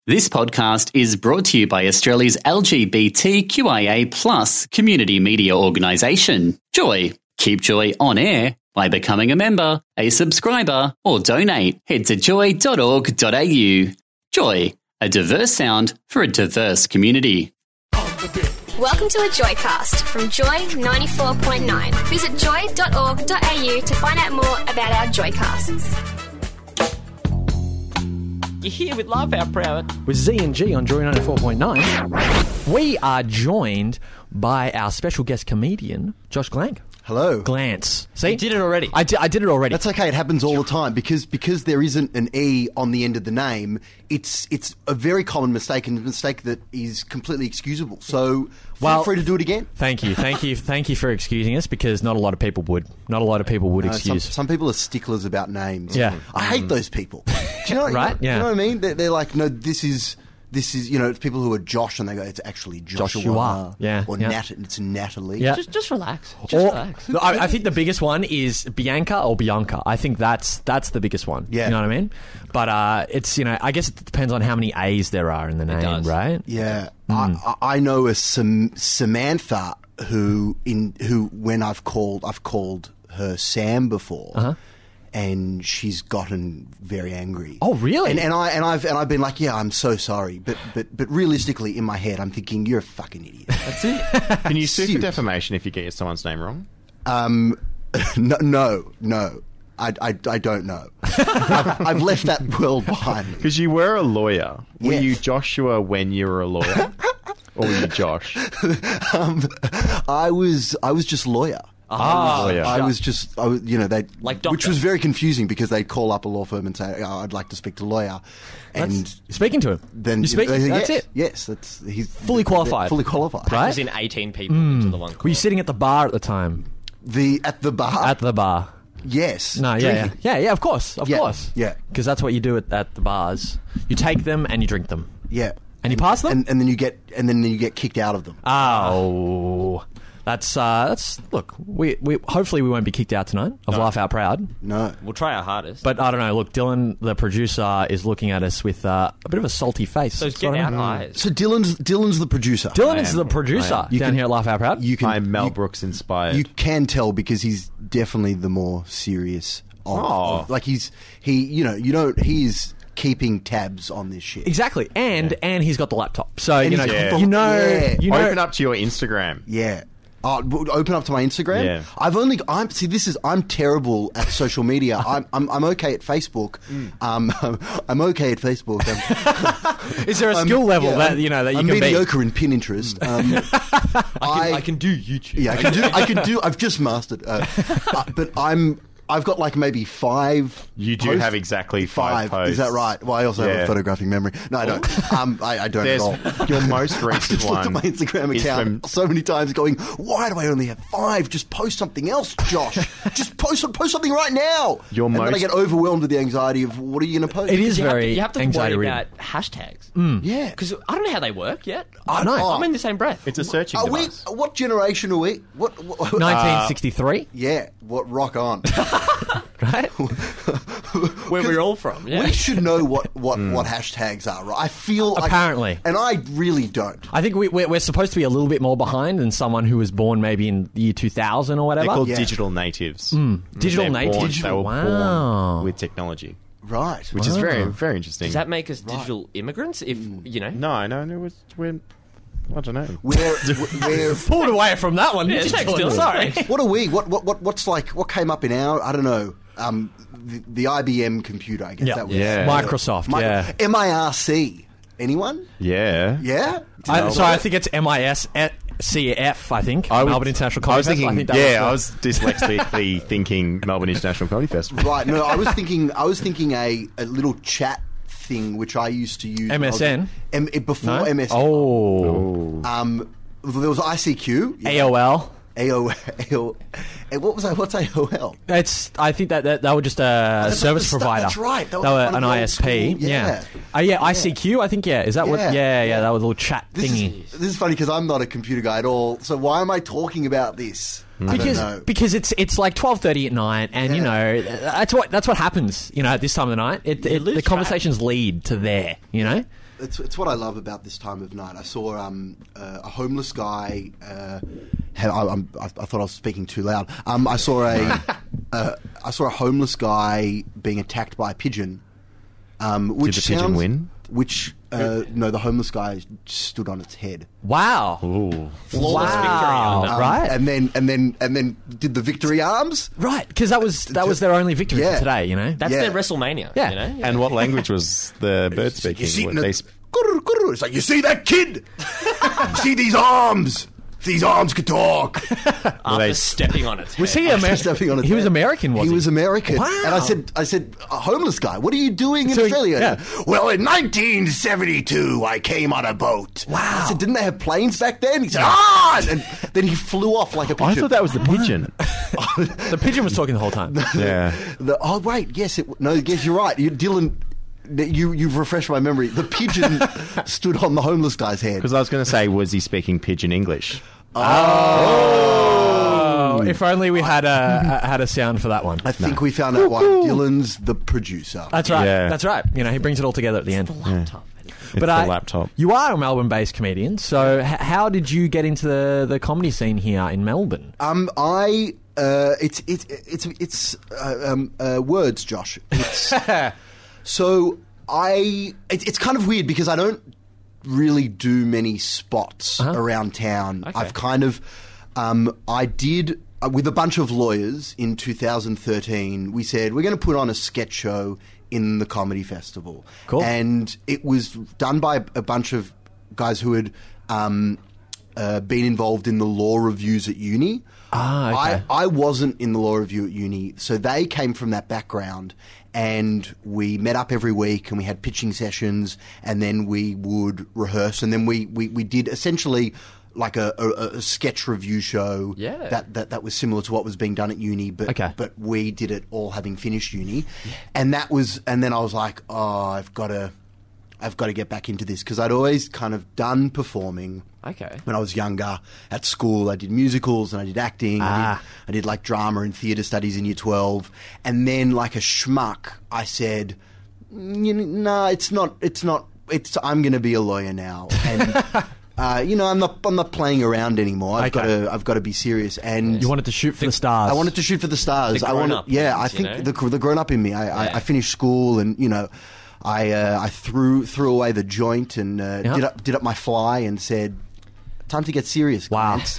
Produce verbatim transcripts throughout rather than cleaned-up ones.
This podcast is brought to you by Australia's L G B T Q I A plus community media organisation, Joy. Keep Joy on air by becoming a member, a subscriber, or donate. Head to joy dot org dot a u. Joy, a diverse sound for a diverse community. Welcome to a Joycast from Joy ninety-four point nine. Visit joy dot org dot a u to find out more about our Joycasts. You're here with Laugh Out Proud. With Z and G on Joy ninety-four point nine. We are joined by our special guest comedian, Josh Glank. Hello. Glance. See? You did it already. I, di- I did it already. That's okay. It happens all the time because because there isn't an E on the end of the name. It's it's a very common mistake and a mistake that is completely excusable. So feel Well, free to do it again. Thank you. Thank you. Thank you for excusing us because not a lot of people would. Not a lot of people would No, some, excuse. some people are sticklers about names. Yeah. I hate those people. Do you know? Right? You know, Yeah. you know what I mean? They're, they're like, no, this is. This is, you know, it's people who are Josh and they go, it's actually Joshua. Joshua. Yeah, Or yeah. Nat, it's Natalie. Yeah. Just, just relax. Just Or- relax. I, I think the biggest one is Bianca or Bianca. I think that's that's the biggest one. Yeah. You know what I mean? But uh, it's, you know, I guess it depends on how many A's there are in the name, does. right? Yeah, Hmm. I, I know a Sam, Samantha who in who when I've called I've called her Sam before, Uh-huh. and she's gotten very angry. Oh, really? And, and I and I've and I've been like, yeah, I'm so sorry, but but but realistically, in my head, I'm thinking you're a fucking idiot. That's it. Can you sue for Serious. defamation if you get someone's name wrong? Um, no, no, no. I, I, I don't know. I've, I've left that world behind me. Because you were a lawyer. Were Yes. you Joshua when you were a lawyer? Or were you Josh? Um, I was I was just lawyer. Ah, lawyer. I was just, I was, you know, they, Like which doctor. was very confusing because they'd call up a law firm and say, oh, "I'd like to speak to a lawyer," and That's- Speaking to him. then you speak. they say, That's yes, it. Yes, that's he's Fully qualified. Fully qualified. Right? As in eighteen people into the one call. Were you sitting at the bar at the time? The at the bar. At the bar. yes. No, yeah, yeah, drinking. yeah, yeah. Of course, of Yeah, course. yeah. Because that's what you do at, at the bars. You take them and you drink them. yeah. And you pass them? and, and then you get and then you get kicked out of them. Oh, that's uh, that's look. We, we hopefully we won't be kicked out tonight of Laugh Out Proud. No. We'll try our hardest. But I don't know. Look, Dylan, the producer, is looking at us with uh, a bit of a salty face. Those That's get what I out mean. eyes. So Dylan's Dylan's the producer. Dylan I is am. the producer I am. down You can- here at Laugh Out Proud. You can. I'm Mel you, Brooks inspired. You can tell because he's definitely the more serious. Of, Oh. of- like he's he. You know. You don't. He is keeping tabs on this shit. Exactly, and and he's got the laptop, so And you know, he's got the- you know, Yeah. you know. Open up to your Instagram. Yeah. Oh, w- open up to my Instagram. Yeah. I've only. I'm see. This is. I'm terrible at social media. I'm. I'm, I'm okay at Facebook. Um, I'm okay at Facebook. I'm, Is there a I'm- skill level yeah, that I'm- you know that you I'm can mediocre in Pinterest. Um, I, I can do YouTube. Yeah, I can do. I can do. I've just mastered. Uh, uh, but I'm. I've got like maybe five. You do posts. have exactly five, Five. Is that posts. right? Well, I also have Yeah. a photographic memory. No, I don't. Um, I, I don't There's at all. your most I've recent just looked at one my Instagram is account from- so many times, going, "Why do I only have five? Just post something else, Josh. Just post post something right now." Your and then I most- get overwhelmed with the anxiety of what are you going to post? It is You have, to, very you have to anxiety worry ridden. about hashtags. Yeah. Because I don't know how they work yet. I know. Oh, I'm in the same breath. It's a searching are we? device. What generation are we? What? what nineteen sixty-three, yeah. What? Rock on. right? Where we're all from. Yeah. We should know what, what, what hashtags are, right? I feel like- Apparently. and I really don't. I think we, we're, we're supposed to be a little bit more behind than someone who was born maybe in the year two thousand or They're whatever. called Yeah. digital natives. Digital They're natives. born- Digital- They were wow. born with technology, Right. which is very, very interesting. Does that make us digital immigrants? If Mm. you know, No, no, no. It's, we're, I don't know. We're, we're, Pulled away from that one. Yeah, didn't check you? still. Sorry. what are we? What, what, what, what's like, what came up in our, I don't know, um, the, the I B M computer, I guess Yeah. that was. Yeah. Microsoft, Mi- yeah. M I R C. Anyone? Yeah. Yeah? I, No. sorry, I think it's M I S C F, I think. I would- Melbourne International I Comedy was Festival. thinking, I think that yeah, I was was dyslexically thinking Melbourne International Comedy Festival. Right, no, I was thinking, I was thinking a, a little chat thing which I used to use. when I was- M S N? M, before No? M S N. Oh. Um, there was I C Q. yeah. A O L. A O L. A O L. What was that? What's A O L? It's. I think that, that they were just a that's service the stuff- provider. that's right. That They was were one of an the old I S P. school- yeah. Uh, yeah. I C Q. I think. Yeah. Is that what? Yeah. Yeah. Yeah. That was a little chat This thingy. is, this is funny because I'm not a computer guy at all. So why am I talking about this? I because don't know. because it's it's like twelve thirty at night, and you Yeah. know that's what that's what happens. You know, at this time of the night, it, it, lose the track. conversations lead to there. You know. it's it's what I love about this time of night. I saw um, uh, a homeless guy. Uh, had, I, I'm, I, I thought I was speaking too loud. Um, I saw a uh, I saw a homeless guy being attacked by a pigeon. Um, which Did the pigeon sounds, win? Which uh, no, the homeless guy stood on its head. Wow. Ooh. Wow. Um, right. and then and then and then did the victory arms. Right, because that was that was their only victory Yeah. for today. You know. That's Yeah. their WrestleMania. Yeah. You know? And what language was the bird speaking? You see, What no, they sp- it's like, you see that kid? You see these arms? If these arms could talk. After they- stepping on it. Was he American? Stepping on its He was head. American, was he? He was American. Wow. And I said, I said, a homeless guy, what are you doing in So, Australia? yeah. Well, in nineteen seventy-two, I came on a boat. Wow. I said, didn't they have planes back then? He said, ah! And then he flew off like a pigeon. I thought that was the pigeon. The pigeon was talking the whole time. yeah. The, oh, wait, yes, it, no, yes, you're right. You, Dylan, you, you've refreshed my memory. The pigeon stood on the homeless guy's head. Because I was going to say, was he speaking pigeon English? Oh, if only we had a, a had a sound for that one. I think we found out why Dylan's the producer. That's right. Yeah. That's right. You know, he brings it all together at the end. Laptop. It's But the uh, laptop. You are a Melbourne-based comedian, so h- how did you get into the, the comedy scene here in Melbourne? Um, I uh, it's it's it's it's uh, um, uh, words, Josh. It's, so I it, it's kind of weird because I don't really do many spots Uh-huh. around town. Okay. I've kind of um, I did uh, with a bunch of lawyers in two thousand thirteen. We said we're going to put on a sketch show in the comedy festival. Cool. And it was done by a bunch of guys who had um, uh, been involved in the law reviews at uni. Ah, okay. I, I wasn't in the law review at uni, so they came from that background, and we met up every week and we had pitching sessions, and then we would rehearse, and then we, we, we did essentially like a, a, a sketch review show Yeah. that, that that was similar to what was being done at uni, but Okay. but we did it all having finished uni, and that was and then I was like, oh, I've got to I've got to get back into this because I'd always kind of done performing. Okay. When I was younger, at school, I did musicals and I did acting. I, Ah. did, I did like drama and theatre studies in year twelve. And then, like a schmuck, I said, "Mm, you know, "No, it's not. It's not. It's. I'm going to be a lawyer now." And uh, you know, I'm not. I'm not playing around anymore. I've got Okay. to. I've got to be serious. And You wanted to shoot for the stars. I wanted to shoot for the stars. The I wanted, grown-up yeah. I ones, you think know? the the grown up in me. I, I, Yeah. I finished school, and you know, I uh, I threw threw away the joint and uh, Yeah. did up did up my fly and said, "Time to get serious, Wow. clients."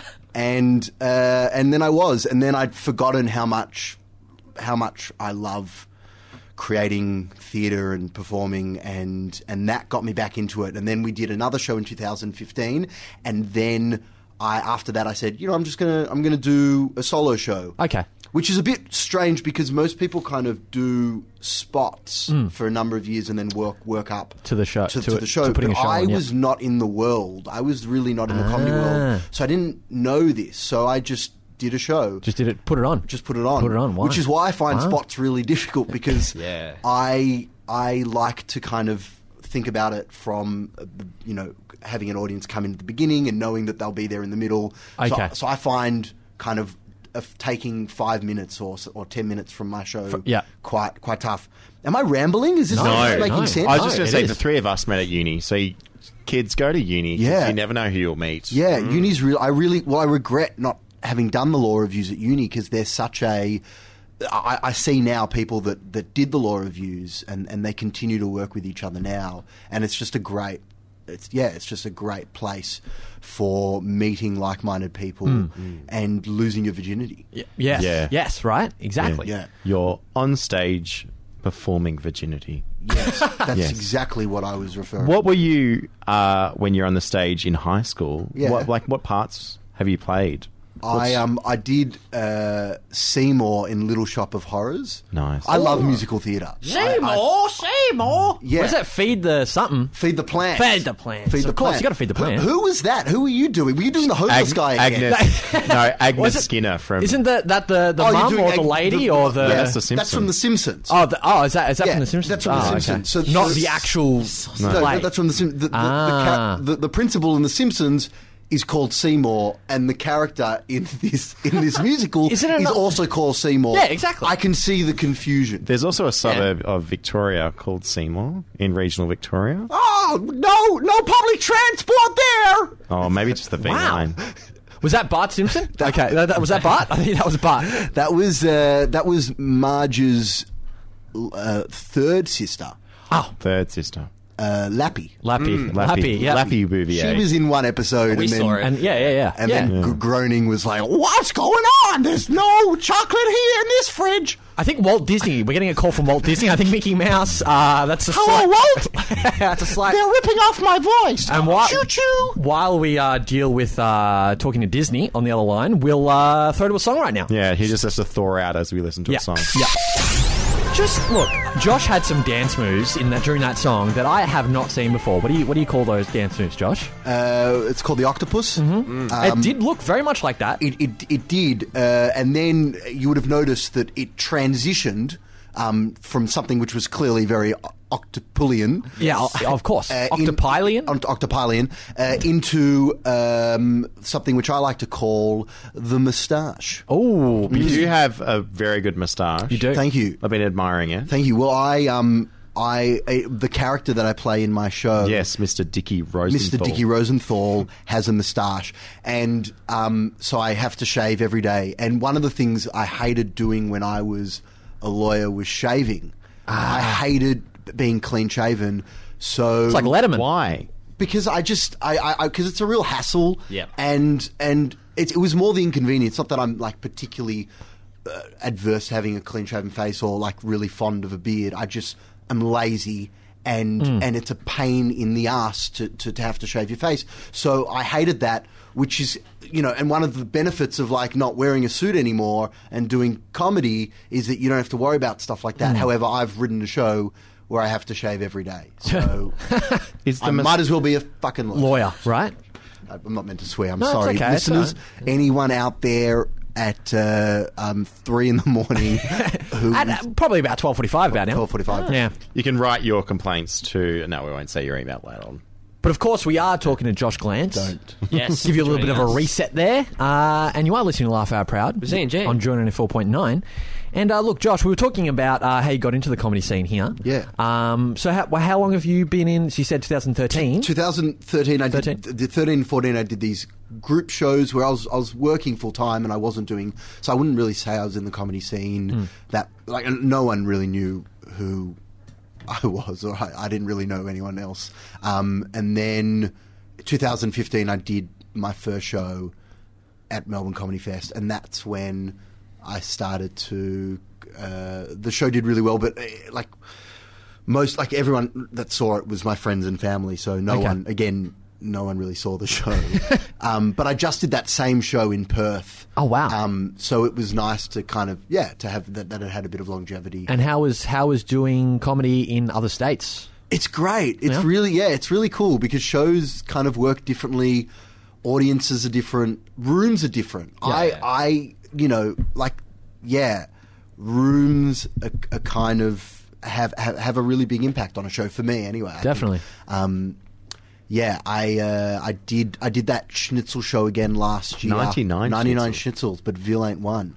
and uh, and then I was, and then I'd forgotten how much how much I love creating theatre and performing, and and that got me back into it. And then we did another show in two thousand fifteen, and then I after that I said, you know, I'm just gonna I'm gonna do a solo show. Okay. Which is a bit strange because most people kind of do spots for a number of years and then work work up To the show- To, to to it- the show. to putting but a show I on, yeah. was not in the world. I was really not in the comedy Ah. world, so I didn't know this. So I just did a show. Just did it. Put it on. Just put it on. Put it on. Why? Which is why I find Wow. spots really difficult because Yeah. I I like to kind of think about it from uh, you know having an audience come in at the beginning and knowing that they'll be there in the middle. Okay. So, so I find kind of of taking five minutes or or ten minutes from my show yeah. quite quite tough. Am I rambling? Is this, No, is this making no. sense? I was just No, going it to say is. the three of us met at uni, so you, kids go to uni. 'cause Yeah. you never know who you'll meet. Yeah, uni's real. I really, well, I regret not having done the law reviews at uni because there's such a. I, I see now people that, that did the law reviews and, and they continue to work with each other now, and it's just a great. It's yeah, it's just a great place for meeting like-minded people and losing your virginity. Y- yes. Yeah. Yes. Right. Exactly. Yeah. You're on stage performing virginity. Yes, that's Yes. exactly what I was referring. What were you uh, when you're on the stage in high school? Yeah. What, like, what parts have you played? I um I did uh, Seymour in Little Shop of Horrors. Nice. I love musical theatre. Seymour, Seymour. Yeah. What's that? Feed the something. Feed the plant. Feed the plants. Feed the Of course, plant. you gotta feed the plant. Who, who was that? Who were you doing? Were you doing the homeless Ag- guy again? Agnes, no, Was Agnes it- Skinner from. Isn't that that the the Oh, you're mum doing or the Ag- lady or the? Yeah, that's the That's Simpsons. from The Simpsons. Oh, the, oh, is that is that Yeah, from the Simpsons? that's from The Oh, okay. Simpsons. So- not so- the actual no, play. that's from The Simpsons. The, the, Ah. the, ca- the, the principal in The Simpsons is called Seymour, and the character in this in this musical Isn't it is not- also called Seymour. Yeah, exactly. I can see the confusion. There's also a suburb of Victoria called Seymour in regional Victoria. Oh no, no public transport there. Oh, maybe just the V nine. Was that Bart Simpson? Okay, that, that- was that Bart? I think that was Bart. That was uh, that was Marge's uh, third sister, Oh, Third sister. uh, Lappy. Lappy. Lappy, Lappy, yeah. Lappy Bouvier. She was in one episode, We and then saw it. And yeah, yeah, yeah. and yeah. then G- groaning was like, "What's going on? There's no chocolate here in this fridge." I think Walt Disney. We're getting a call from Walt Disney. I think Mickey Mouse. Uh, that's a Hello, slight, Walt. that's a slight. They're ripping off my voice. And while, choo choo. while we uh, deal with uh, talking to Disney on the other line, we'll uh, throw to a song right now. Yeah, he just has to thaw out as we listen to Yeah. a song. Yeah. Just look, Josh had some dance moves in that during that song that I have not seen before. What do you what do you call those dance moves, Josh? Uh, it's called the Octopus. Mm-hmm. it did look very much like that. It, it, it did, uh, and then you would have noticed that it transitioned um, from something which was clearly very o- octopulian. Yeah, o- of course. uh, in- Octopulian? Oct- Octopulian, uh, into um, something which I like to call the moustache. Oh, You do have a very good moustache. you do. Thank you. I've been admiring it. Thank you. Well, I, um, I, I the character that I play in my show, Yes, Mister Dicky Rosenthal. Mister Dicky Rosenthal has a moustache, and um, so I have to shave every day. And one of the things I hated doing when I was a lawyer was shaving. I hated being clean shaven. So It's like Letterman. Why? because I just I because it's a real hassle. Yep. and and it, it was more the inconvenience. Not that I'm like particularly uh, adverse to having a clean shaven face or like really fond of a beard. I just am lazy. And and it's a pain in the ass to, to, to have to shave your face. So I hated that, which is, you know, and one of the benefits of like not wearing a suit anymore and doing comedy is that you don't have to worry about stuff like that. However, I've written a show where I have to shave every day. So Is the I mus- might as well be a fucking lawyer. Lawyer, right? I'm not meant to swear. I'm No, it's sorry. okay, it's Listeners, anyone out there at uh, um, three in the morning who... At uh, probably about twelve forty-five about now. twelve forty-five. Yeah. You can write your complaints to... No, we won't say your email later on. But of course, we are talking to Josh Glantz. Don't. Yes. Give you a little bit of joining a us. reset there. Uh, and you are listening to Laugh Out Proud With Z and J. on Joy ninety-four point nine. And uh, look, Josh, we were talking about uh, how you got into the comedy scene here. Yeah. Um, so how, well, how long have you been in? So you said twenty thirteen. twenty thirteen, I did, thirteen? did thirteen and fourteen, I did these group shows where I was I was working full time and I wasn't doing, so I wouldn't really say I was in the comedy scene. That like no one really knew who I was, or I, I didn't really know anyone else. Um, and then twenty fifteen, I did my first show at Melbourne Comedy Fest, and that's when I started to. Uh, the show did really well, but uh, like. Most, like everyone that saw it was my friends and family, so no Okay. one, again, no one really saw the show. um, but I just did that same show in Perth. Oh, wow. Um, so it was nice to kind of, yeah, to have that, that it had a bit of longevity. And how was how was doing comedy in other states? It's great. It's Yeah? really, yeah, it's really cool because shows kind of work differently. Audiences are different. Rooms are different. I, yeah. I, you know, like, yeah, rooms are, are kind of have, have have a really big impact on a show for me. Anyway, I think. Definitely. Um, yeah, I uh, I did I did that Schnitzel show again last year. ninety-nine ninety-nine schnitzels. schnitzels, but Vil ain't one.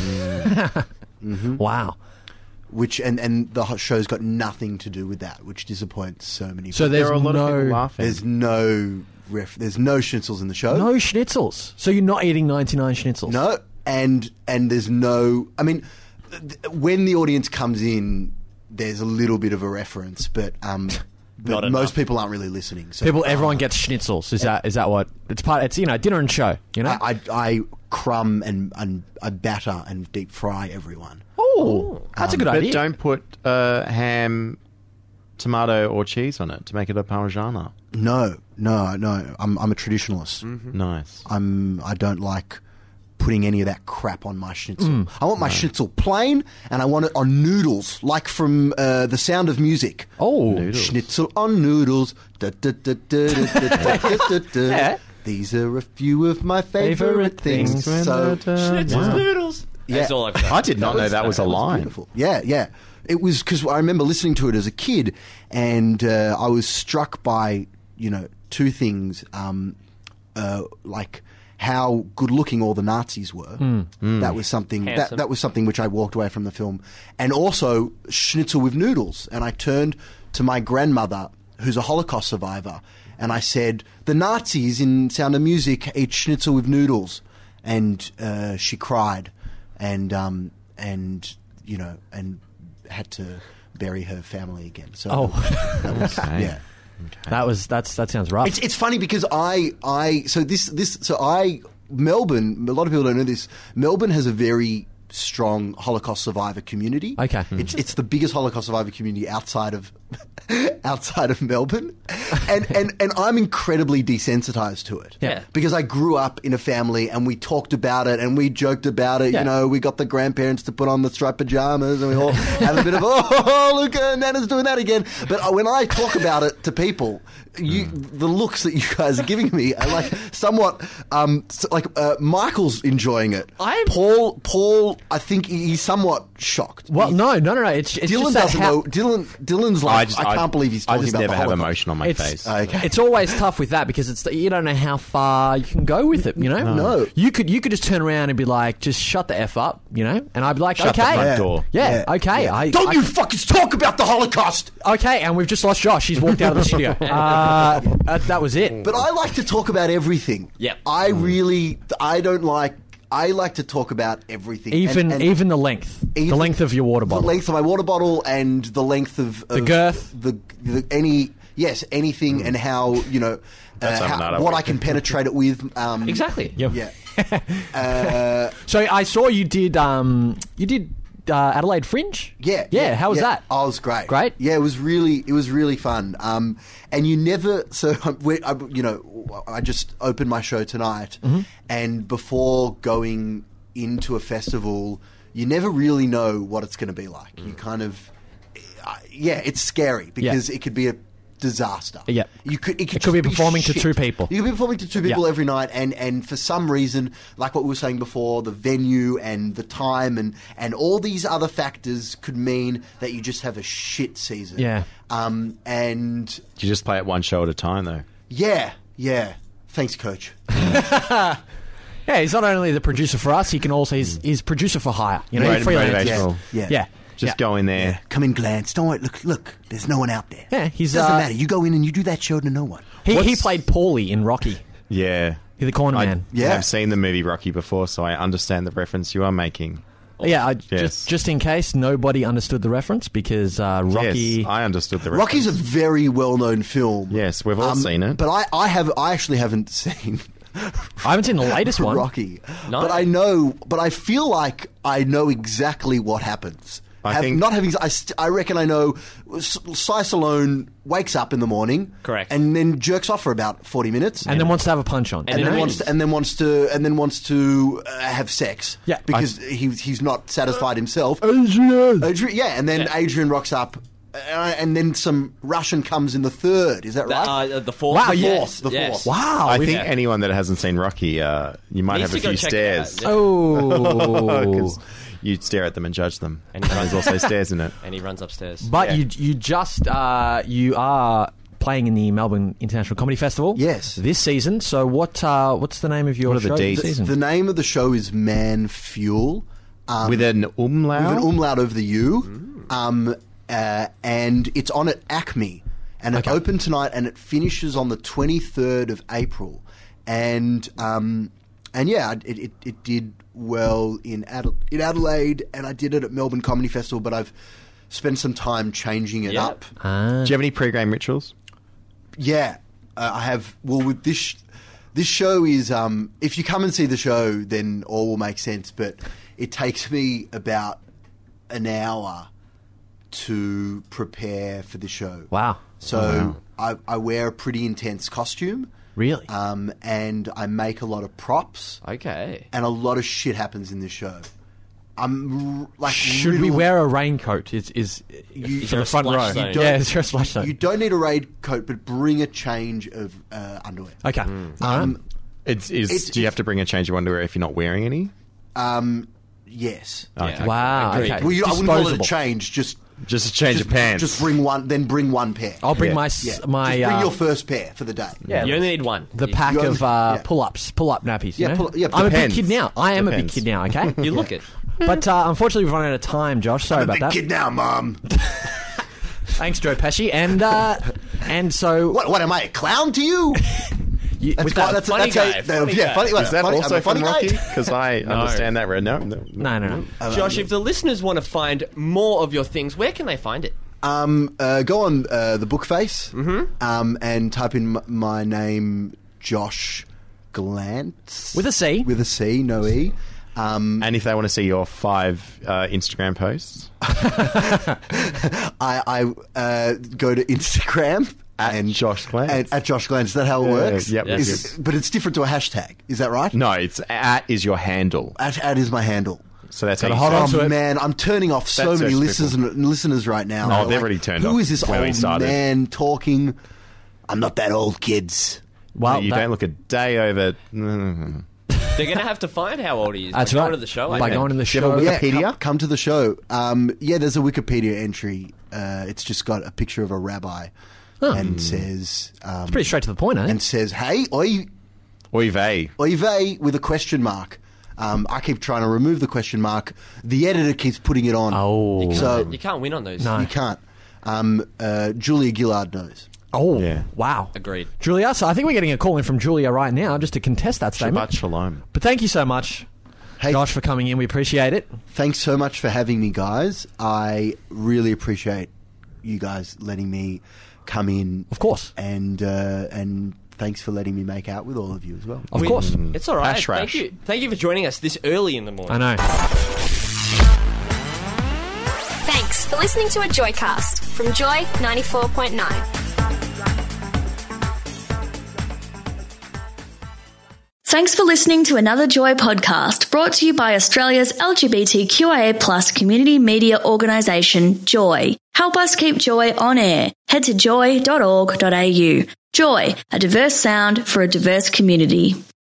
Wow. Which and and the hot show's got nothing to do with that, which disappoints so many. So people. there's There are a lot no of people laughing. There's no ref. There's no schnitzels in the show. no schnitzels. So you're not eating ninety-nine schnitzels. No, and and there's no. I mean, th- when the audience comes in, there's a little bit of a reference, but um, but Not most enough. people aren't really listening. So People, everyone gets schnitzels. Is that is that what it's part? It's you know dinner and show. You know. I, I, I crumb and, and I batter and deep fry everyone. Oh, that's a good But idea. don't put uh, ham, tomato, or cheese on it to make it a parmigiana. No, no, no. I'm I'm a traditionalist. Nice. I'm I don't like putting any of that crap on my schnitzel. Mm. I want my schnitzel plain, and I want it on noodles, like from uh, The Sound of Music. Oh, Noodles. Schnitzel on noodles. Da, da, da, da, da, da, da, da, da. Yeah. These are a few of my favorite Favorite things. things. So, Schnitzel's noodles. Yeah. That's all I've got. I did not know that was a That was line. beautiful. Yeah, yeah. It was because I remember listening to it as a kid, and uh, I was struck by you know two things. Um, uh, like how good looking all the Nazis were. Mm. Mm. That was something that, Handsome. that was something which I walked away from the film, and also schnitzel with noodles. And I turned to my grandmother, who's a Holocaust survivor, and I said, "The Nazis in Sound of Music ate schnitzel with noodles," and uh, she cried, and um, and you know, and had to bury her family again. So Oh. that was, Okay. yeah. That was that's that sounds rough. It's it's funny because I I so this this so I Melbourne, a lot of people don't know this. Melbourne has a very strong Holocaust survivor community. Okay. It's it's the biggest Holocaust survivor community outside of outside of Melbourne. And and and I'm incredibly desensitized to it. Yeah. Because I grew up in a family and we talked about it and we joked about it, Yeah. you know, we got the grandparents to put on the striped pajamas and we all have a bit of oh look uh, Nana's doing that again. But uh, when I talk about it to people, you the looks that you guys are giving me are like somewhat um so like uh, Michael's enjoying it. I'm- Paul Paul I think he's somewhat shocked. well, He- no, no, no, no. It's, it's Dylan just that doesn't how, know. Dylan Dylan's like I, can't believe he's talking I just about never the have Holocaust. emotion on my It's, face. Okay. it's always tough with that because it's you don't know how far you can go with it. You know, No. You could you could just turn around and be like, just shut the f up, you know, and I'd be like, Shut the okay, front Yeah. door. yeah, Yeah. okay, Yeah. I, Don't I, you fuckers talk about the Holocaust! okay, and we've just lost Josh. He's walked out of the studio. Uh, uh, that was it. But I like to talk about everything. Yep. I really, I don't like. I like to talk about everything, Even And- and even the length, even the length of your water the bottle. length of my water bottle, and the length of, of The girth. the, the any yes anything, and how you know uh, That's how, another what way. I can penetrate it with. Um, Exactly. Yep. Yeah. uh, So I saw you did um you did uh, Adelaide Fringe. Yeah, yeah. How was yeah. that? Oh, it was great. Great? Yeah, it was really, it was really fun. Um, and you never, so we, I, you know, I just opened my show tonight, Mm-hmm. and before going into a festival, you never really know what it's going to be like. Mm. You kind of, uh, yeah, it's scary because it could be a disaster. Yeah. you could. It could, It could be just performing to shit. two people. You could be performing to two people Yeah. every night, and, and for some reason, like what we were saying before, the venue and the time and, and all these other factors could mean that you just have a shit season. Yeah. Um, and You just play it one show at a time, though. yeah, yeah. Thanks, Coach. Yeah, he's not only the producer for us; he can also he's, he's producer for hire. You know, Motiv- he's freelance. motivational. Yeah, yeah. Yeah, Just yeah. go in there. Come in, glance. Don't worry. Look, look. There's no one out there. Yeah, he's, doesn't uh, matter. You go in and you do that show to no one. He, he What's- played Paulie in Rocky. Yeah. He's the corner I man. Yeah. have seen the movie Rocky before, so I understand the reference you are making. Yeah, I, Yes. just, just in case nobody understood the reference, because uh, Rocky. Yes, I understood the reference. Rocky's a very well-known film. Yes, we've all Um, seen it. But I, I have. I actually haven't seen. I haven't seen the latest one. Rocky. No. But I know, but I feel like I know exactly what happens. I Have- think- not having, I, st- I reckon I know. S- Cy Stallone wakes up in the morning, Correct. and then jerks off for about forty minutes, and then wants to have a punch on. and then then it wants ends. to, and then wants to, and then wants to uh, have sex. Yeah. because he, he's not satisfied himself. Adrian. Adrian, yeah, and then Yeah. Adrian rocks up, uh, and then some Russian comes in the third. Is that The, right? uh, the fourth. Wow, the yes. fourth. The yes. fourth. Wow. I we've- think anyone that hasn't seen Rocky, uh, you might Needs have a to go few check it out. stares. Yeah. Oh. Because you'd stare at them and judge them. And And he there's also stairs in it. And he runs upstairs. But Yeah. you you just uh, you are playing in the Melbourne International Comedy Festival. Yes. This season. So what uh, what's the name of your What are the show dates? this season? The name of the show is Man Fuel. Um, With an umlaut? with an umlaut over the U. Um, uh, and it's on at Acme. And it Okay. opened tonight and it finishes on the twenty-third of April. And um, and yeah, it, it, it did well in, Adel- in Adelaide, and I did it at Melbourne Comedy Festival, but I've spent some time changing it Yeah. up. Ah. Do you have any pre-game rituals? Yeah, uh, I have. Well, with this, sh- this show is. Um, if you come and see the show, then all will make sense. But it takes me about an hour to prepare for the show. Wow. So I, I wear a pretty intense costume, Really? um, and I make a lot of props, Okay. and a lot of shit happens in this show. I'm r- like, Should we riddled- wear a raincoat? Is is You- for the a front splash row? zone. You don't- Yeah, is there a splash zone? You don't need a raincoat, but bring a change of uh, underwear. Okay. All right. Um, It's, is, It's- do you have to bring a change of underwear if you're not wearing any? um, yes. Yeah, Wow. agreed. Okay. Well, you, I wouldn't call it a Disposable. change, just Just a change just, of pants. Just bring one, then bring one pair. I'll bring Yeah. my s yeah. my just bring uh, your first pair for the day. yeah, You only need one. the You- pack You of uh, yeah. pull-ups, pull-up nappies. You Yeah, know? pull- yeah, I'm a big depends. kid now. I am a big Depends. kid now. Okay, You look it. but uh, unfortunately we've run out of time, Josh. Sorry I'm a about big that. kid now, Mum. Thanks, Joe Pesci, and uh, and so What? What am I, a clown to you? you, That's with quite, that, that's, funny that's guy, a, funny yeah, guy. funny. what, Is that funny, I'm also a funny from guy? Rocky? Because I understand that. No, no, no, no, no. Josh, if the listeners want to find more of your things, where can they find it? Um, uh, go on uh, the Bookface um, and type in m- my name, Josh Glantz. With a C. With a C, no E. Um, And if they want to see your five uh, Instagram posts, I, I uh, go to Instagram. At and Josh Glantz. and- At Josh Glantz. Is that how it Yeah, works? yep, Yes. Is it- but it's different to a hashtag. Is that right? no, it's at is your handle. At, at is my handle. So that's Gotta how you hold search. on to Oh it. man, I'm turning off so That's many search listeners people. and listeners right now. Oh, They're they've already turned Who off is this where we old started." man talking? I'm not that old, kids. Well, you that- don't look a day over. They're going to have to find how old he is. That's by right. going to the show. I By think. going to the Do you have a show. Yeah, Wikipedia? come, come to the show. Um, yeah, there's a Wikipedia entry. Uh, it's just got a picture of a rabbi and says um, Pretty straight to the point, eh? and says, "Hey, oi, Oy vey. oi vey," with a question mark. Um, I keep trying to remove the question mark. The editor keeps putting it on. Oh. so You can't win on those. No. you can't. Um, uh, Julia Gillard knows. Oh, Yeah. wow. Agreed. Julia, so I think we're getting a call in from Julia right now just to contest that statement. Shabbat shalom. But thank you so much, Hey, Josh, for coming in. We appreciate it. thanks so much for having me, guys. I really appreciate you guys letting me come in. Of course. And uh, and thanks for letting me make out with all of you as well. Of We- course. It's all right. Ash Thank rash. you. Thank you for joining us this early in the morning. I know. Thanks for listening to a Joycast from Joy ninety-four point nine. Thanks for listening to another Joy podcast brought to you by Australia's L G B T Q I A plus community media organisation, Joy. Help us keep Joy on air. Head to joy dot org dot a u. Joy, a diverse sound for a diverse community.